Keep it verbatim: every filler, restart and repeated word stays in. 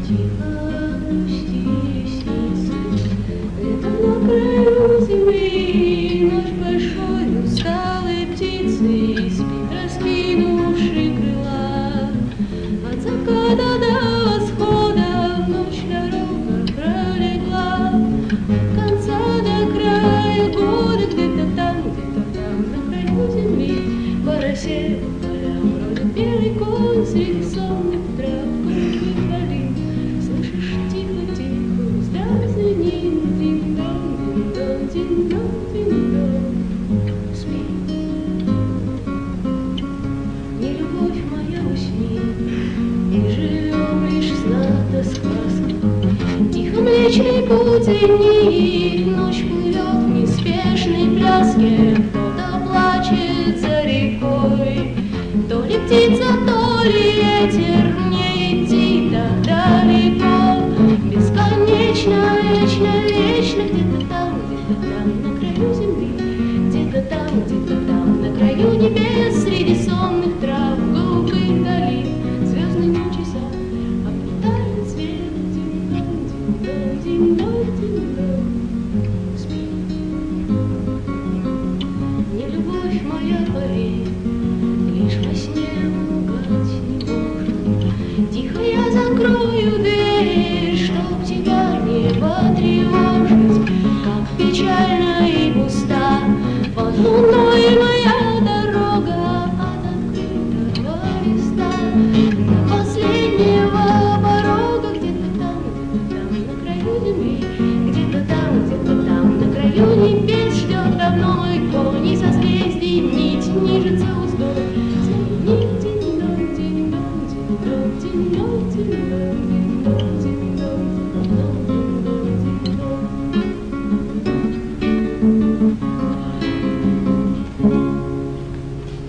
Тихо грусти ресницы, где-то на краю земли ночь большой усталой птицей спит, раскинувши крыла. От заката до восхода в ночь дорога пролегла, от конца до края года, где-то там, где-то там, на краю земли, по росе, по полям бродит белый конь среди сонных трав, голубых долин. Слышишь, тихо-тихо, вздох звенит, динь-дон, динь-дон, динь-дон, динь-дон. Спи, не любовь моя, усни, и живем лишь сна да сказка. Тихо Млечный Путь длиннит, ночь плывет в неспешной пляске, кто-то плачет за рекой, то ли птица, то ли ветер